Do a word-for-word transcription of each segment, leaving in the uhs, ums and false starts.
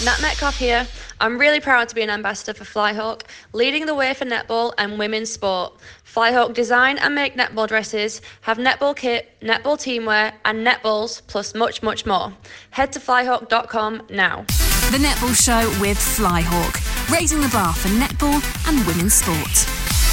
Nat Metcalf here. I'm really proud to be an ambassador for Flyhawk, leading the way for netball and women's sport. Flyhawk design and make netball dresses, have netball kit, netball teamwear, and netballs, plus much, much more. Head to flyhawk dot com now. The Netball Show with Flyhawk, raising the bar for netball and women's sport.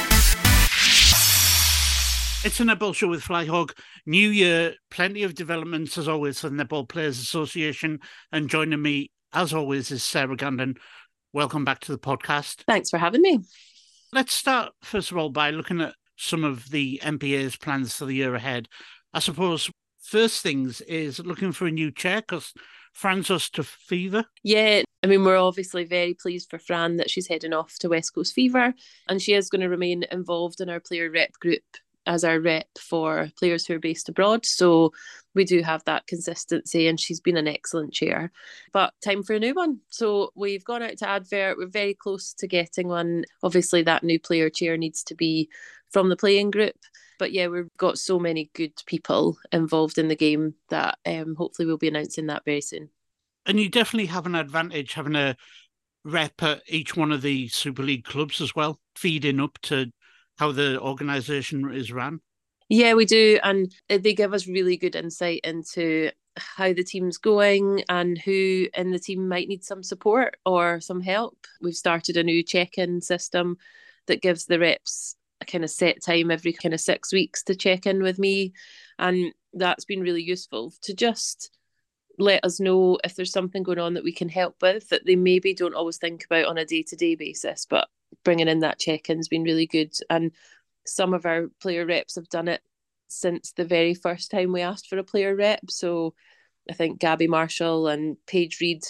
It's a netball show with Flyhawk. New year, plenty of developments as always for the Netball Players Association. And joining me, as always, is Sarah Gandon. Welcome back to the podcast. Thanks for having me. Let's start, first of all, by looking at some of the N P A's plans for the year ahead. I suppose first things is looking for a new chair because Fran's us to Fever. Yeah, I mean, we're obviously very pleased for Fran that she's heading off to West Coast Fever, and she is going to remain involved in our player rep group as our rep for players who are based abroad. So we do have that consistency, and she's been an excellent chair. But time for a new one. So we've gone out to advert. We're very close to getting one. Obviously, that new player chair needs to be from the playing group. But yeah, we've got so many good people involved in the game that um, hopefully we'll be announcing that very soon. And you definitely have an advantage having a rep at each one of the Super League clubs as well, feeding up to how the organisation is run. Yeah, we do. And they give us really good insight into how the team's going and who in the team might need some support or some help. We've started a new check-in system that gives the reps a kind of set time every kind of six weeks to check in with me. And that's been really useful to just let us know if there's something going on that we can help with that they maybe don't always think about on a day-to-day basis, but bringing in that check-in has been really good. And some of our player reps have done it since the very first time we asked for a player rep. So I think Gabby Marshall and Paige Reed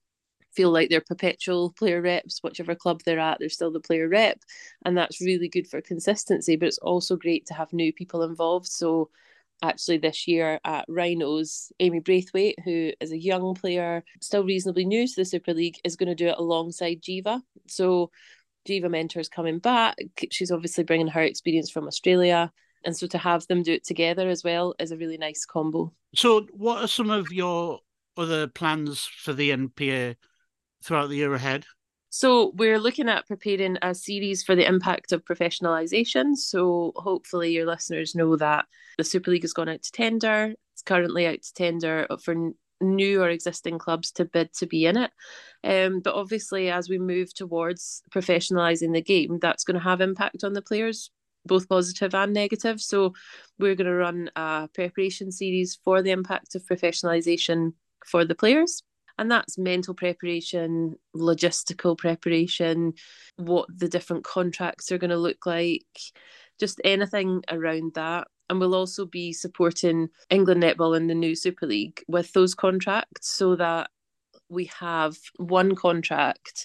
feel like they're perpetual player reps. Whichever club they're at, they're still the player rep. And that's really good for consistency, but it's also great to have new people involved. So actually this year at Rhinos, Amy Braithwaite, who is a young player, still reasonably new to the Super League, is going to do it alongside Jiva. So Jiva Mentor's coming back. She's obviously bringing her experience from Australia. And so to have them do it together as well is a really nice combo. So what are some of your other plans for the N P A throughout the year ahead? So we're looking at preparing a series for the impact of professionalisation. So hopefully your listeners know that the Super League has gone out to tender. It's currently out to tender for new or existing clubs to bid to be in it. Um, but obviously, as we move towards professionalising the game, that's going to have impact on the players, both positive and negative. So we're going to run a preparation series for the impact of professionalisation for the players. And that's mental preparation, logistical preparation, what the different contracts are going to look like, just anything around that. And we'll also be supporting England Netball in the new Super League with those contracts so that we have one contract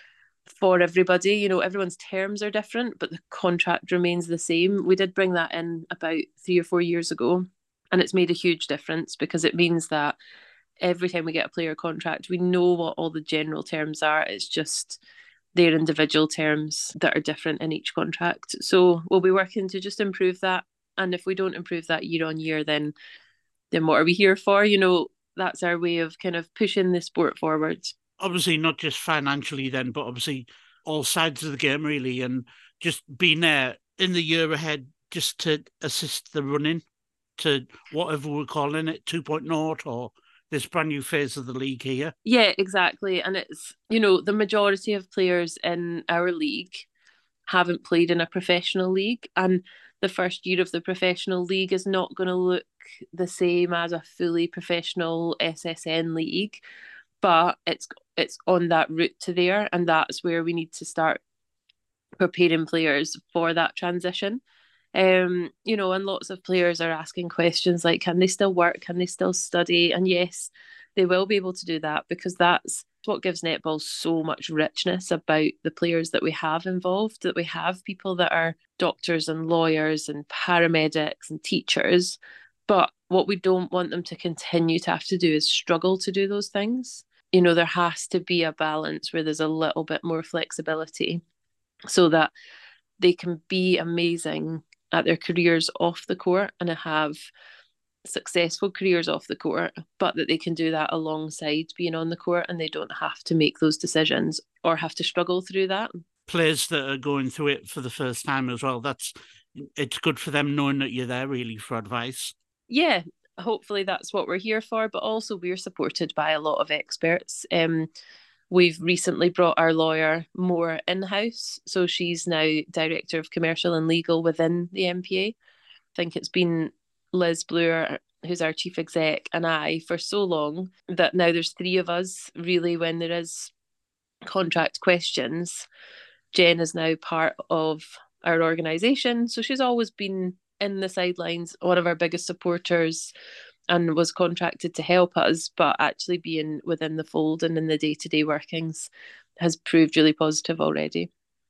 for everybody. You know, everyone's terms are different, but the contract remains the same. We did bring that in about three or four years ago, and it's made a huge difference because it means that every time we get a player contract, we know what all the general terms are. It's just their individual terms that are different in each contract. So we'll be working to just improve that. And if we don't improve that year on year, then then what are we here for? You know, that's our way of kind of pushing the sport forward. Obviously, not just financially then, but obviously all sides of the game really, and just being there in the year ahead just to assist the running to whatever we're calling it, two point oh or this brand new phase of the league here. Yeah, exactly. And it's, you know, the majority of players in our league haven't played in a professional league, and the first year of the professional league is not going to look the same as a fully professional S S N league, but it's it's on that route to there, and that's where we need to start preparing players for that transition. Um, you know, and lots of players are asking questions like, can they still work? Can they still study? And yes, they will be able to do that because that's what gives netball so much richness about the players that we have involved, that we have people that are doctors and lawyers and paramedics and teachers. But what we don't want them to continue to have to do is struggle to do those things. You know, there has to be a balance where there's a little bit more flexibility so that they can be amazing at their careers off the court and have successful careers off the court, but that they can do that alongside being on the court, and they don't have to make those decisions or have to struggle through that. Players that are going through it for the first time as well, that's it's good for them knowing that you're there really for advice. Yeah, hopefully that's what we're here for, but also we're supported by a lot of experts. Um, we've recently brought our lawyer more in-house, so she's now Director of Commercial and Legal within the N P A. I think it's been Liz Bloor, who's our chief exec, and I for so long that now there's three of us really when there is contract questions. Jen is now part of our organisation, so she's always been in the sidelines, one of our biggest supporters, and was contracted to help us, but actually being within the fold and in the day-to-day workings has proved really positive already.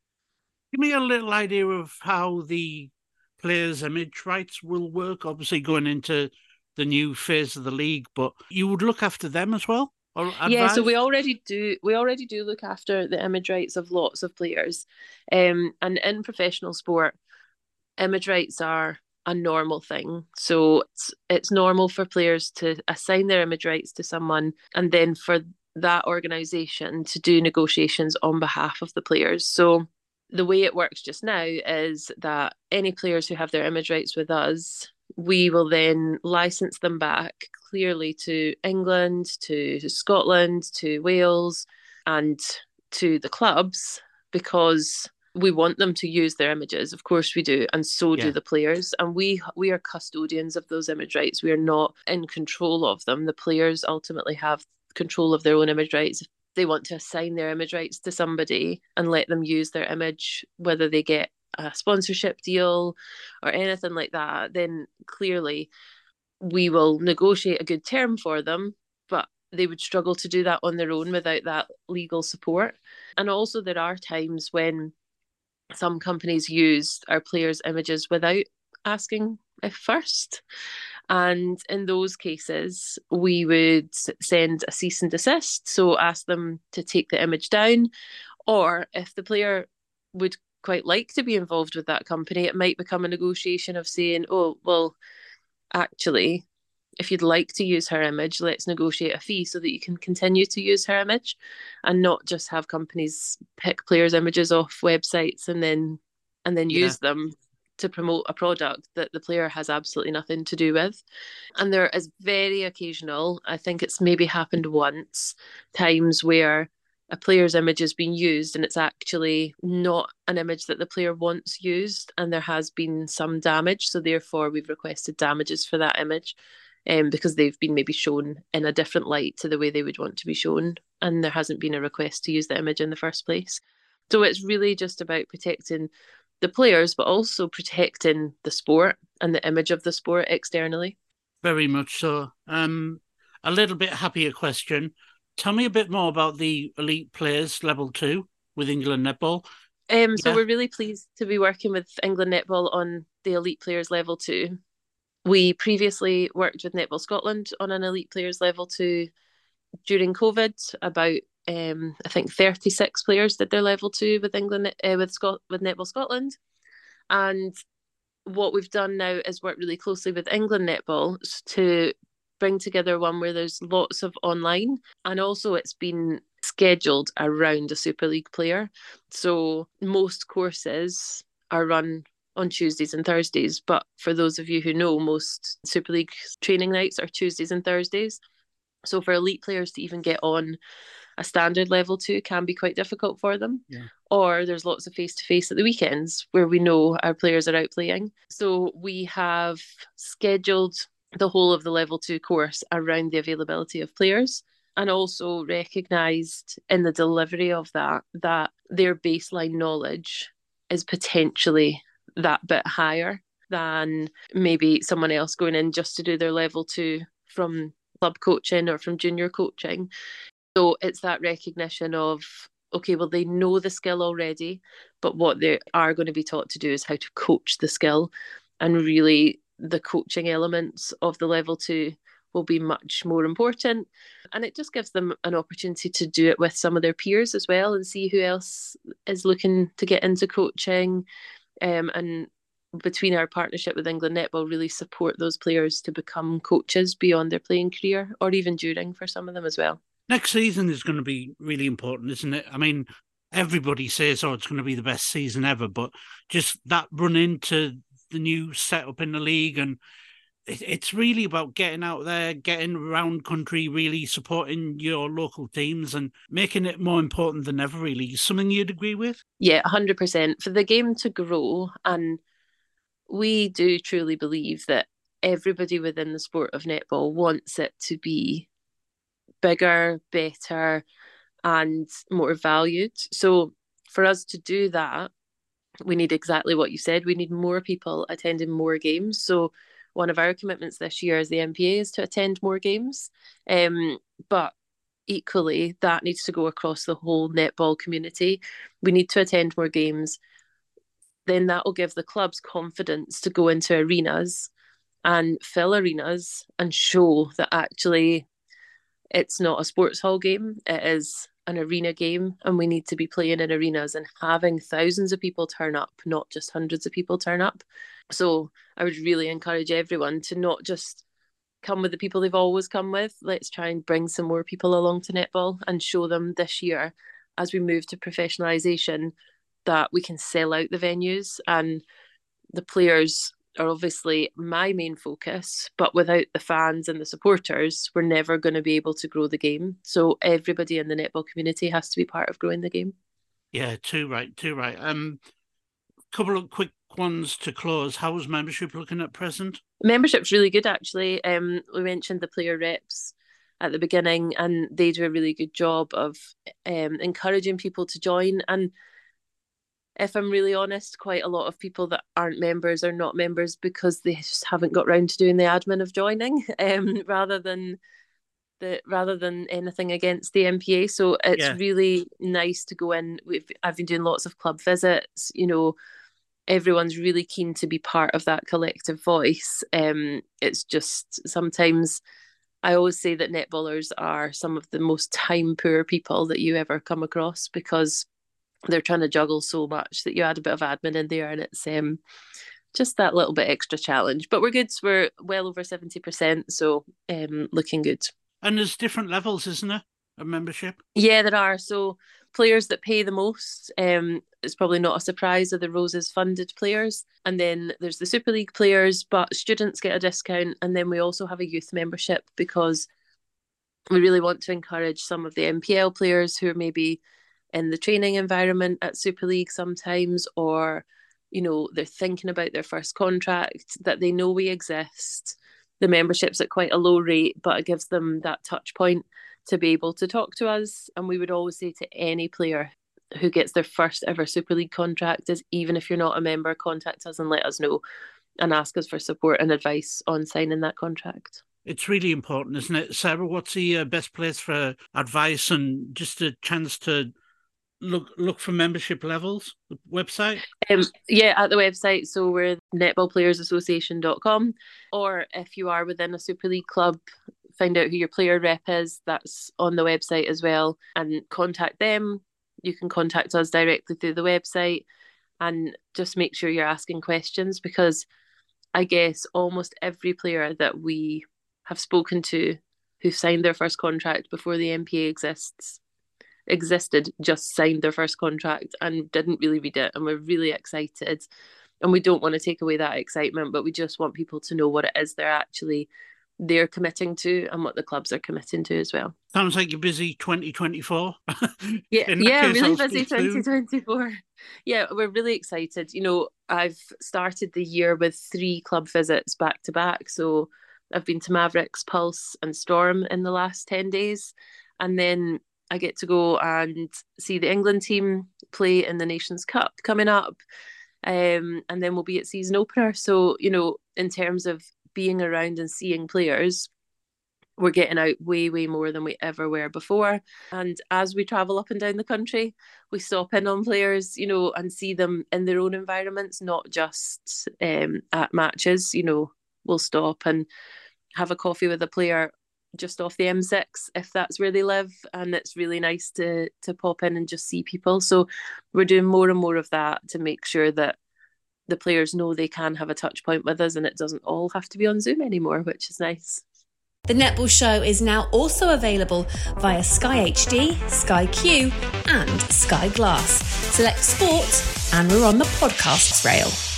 Give me a little idea of how the players' image rights will work, obviously going into the new phase of the league, but you would look after them as well? Or advise? Yeah, so we already do we already do look after the image rights of lots of players. Um, and in professional sport, image rights are a normal thing. So it's, it's normal for players to assign their image rights to someone and then for that organisation to do negotiations on behalf of the players. So the way it works just now is that any players who have their image rights with us, we will then license them back clearly to England, to Scotland, to Wales, and to the clubs, because we want them to use their images. Of course we do, and so yeah. do the players. And we we are custodians of those image rights. We are not in control of them. The players ultimately have control of their own image rights. If they want to assign their image rights to somebody and let them use their image, whether they get a sponsorship deal or anything like that, then clearly we will negotiate a good term for them, but they would struggle to do that on their own without that legal support. And also there are times when some companies use our players' images without asking if first. And in those cases, we would send a cease and desist, so ask them to take the image down. Or if the player would quite like to be involved with that company, it might become a negotiation of saying, oh, well, actually, if you'd like to use her image, let's negotiate a fee so that you can continue to use her image and not just have companies pick players' images off websites and then and then use yeah. them to promote a product that the player has absolutely nothing to do with. And there is very occasional, I think it's maybe happened once, times where a player's image is being used and it's actually not an image that the player wants used, and there has been some damage. So therefore we've requested damages for that image um, because they've been maybe shown in a different light to the way they would want to be shown, and there hasn't been a request to use the image in the first place. So it's really just about protecting the players, but also protecting the sport and the image of the sport externally. Very much so. Um, a little bit happier question. Tell me a bit more about the Elite Players Level two with England Netball. Um, so yeah. we're really pleased to be working with England Netball on the Elite Players Level two. We previously worked with Netball Scotland on an Elite Players Level two during COVID. About um, I think thirty-six players did their Level two with England uh, with Scot with Netball Scotland, and what we've done now is work really closely with England Netball to bring together one where there's lots of online, and also it's been scheduled around a Super League player. So most courses are run on Tuesdays and Thursdays, but for those of you who know, most Super League training nights are Tuesdays and Thursdays. So for elite players to even get on a standard level two can be quite difficult for them. Yeah. Or there's lots of face-to-face at the weekends where we know our players are out playing. So we have scheduled the whole of the level two course around the availability of players, and also recognised in the delivery of that that their baseline knowledge is potentially that bit higher than maybe someone else going in just to do their level two from club coaching or from junior coaching. So it's that recognition of, okay, well, they know the skill already, but what they are going to be taught to do is how to coach the skill. And really the coaching elements of the level two will be much more important. And it just gives them an opportunity to do it with some of their peers as well and see who else is looking to get into coaching. Um, and between our partnership with England Netball, really support those players to become coaches beyond their playing career, or even during for some of them as well. Next season is going to be really important, isn't it? I mean, everybody says, oh, it's going to be the best season ever, but just that run into the new setup in the league, and it's really about getting out there, getting around country, really supporting your local teams and making it more important than ever, really. Something you'd agree with? Yeah, one hundred percent. For the game to grow, and we do truly believe that everybody within the sport of netball wants it to be bigger, better, and more valued. So for us to do that, we need exactly what you said. We need more people attending more games. So one of our commitments this year as the M P A is to attend more games. Um, but equally, that needs to go across the whole netball community. We need to attend more games. Then that will give the clubs confidence to go into arenas and fill arenas and show that actually it's not a sports hall game. It is an arena game, and we need to be playing in arenas and having thousands of people turn up, not just hundreds of people turn up. So I would really encourage everyone to not just come with the people they've always come with. Let's try and bring some more people along to netball and show them this year, as we move to professionalisation, that we can sell out the venues. And the players are obviously my main focus, but without the fans and the supporters, we're never going to be able to grow the game. So everybody in the netball community has to be part of growing the game. Yeah, too right, too right. Um, couple of quick ones to close. How's membership looking at present? Membership's really good, actually. Um, we mentioned the player reps at the beginning, and they do a really good job of um, encouraging people to join. And if I'm really honest, quite a lot of people that aren't members are not members because they just haven't got round to doing the admin of joining, um, rather than the rather than anything against the M P A. So it's yeah. really nice to go in. We've I've been doing lots of club visits. You know, everyone's really keen to be part of that collective voice. Um, it's just sometimes I always say that netballers are some of the most time poor people that you ever come across, because they're trying to juggle so much that you add a bit of admin in there, and it's um just that little bit extra challenge. But we're good. We're well over seventy percent, so um looking good. And there's different levels, isn't there, of membership? Yeah, there are. So players that pay the most, um, it's probably not a surprise, are the Roses funded players. And then there's the Super League players, but students get a discount. And then we also have a youth membership, because we really want to encourage some of the M P L players who are maybe in the training environment at Super League sometimes, or, you know, they're thinking about their first contract, that they know we exist. The membership's at quite a low rate, but it gives them that touch point to be able to talk to us. And we would always say to any player who gets their first ever Super League contract is, even if you're not a member, contact us and let us know and ask us for support and advice on signing that contract. It's really important, isn't it? Sarah, what's the uh, best place for advice and just a chance to look look for membership levels? The website? Um, yeah, at the website. So we're netball players association dot com, or if you are within a Super League club, find out who your player rep is. That's on the website as well, and contact them. You can contact us directly through the website, and just make sure you're asking questions, because I guess almost every player that we have spoken to who signed their first contract before the M P A exists existed just signed their first contract and didn't really read it, and we're really excited, and we don't want to take away that excitement, but we just want people to know what it is they're actually they're committing to and what the clubs are committing to as well. Sounds like you're busy twenty twenty-four. yeah yeah case, really busy twenty twenty-four. Yeah, we're really excited. You know, I've started the year with three club visits back to back, so I've been to Mavericks, Pulse and Storm in the last ten days, and then I get to go and see the England team play in the Nations Cup coming up. Um, and then we'll be at season opener. So, you know, in terms of being around and seeing players, we're getting out way, way more than we ever were before. And as we travel up and down the country, we stop in on players, you know, and see them in their own environments, not just um, at matches. You know, we'll stop and have a coffee with a player just off the M six if that's where they live, and it's really nice to to pop in and just see people. So we're doing more and more of that to make sure that the players know they can have a touch point with us and it doesn't all have to be on Zoom anymore, which is nice. The Netball Show is now also available via Sky H D, Sky Q and Sky Glass. Select sport and we're on the podcasts rail.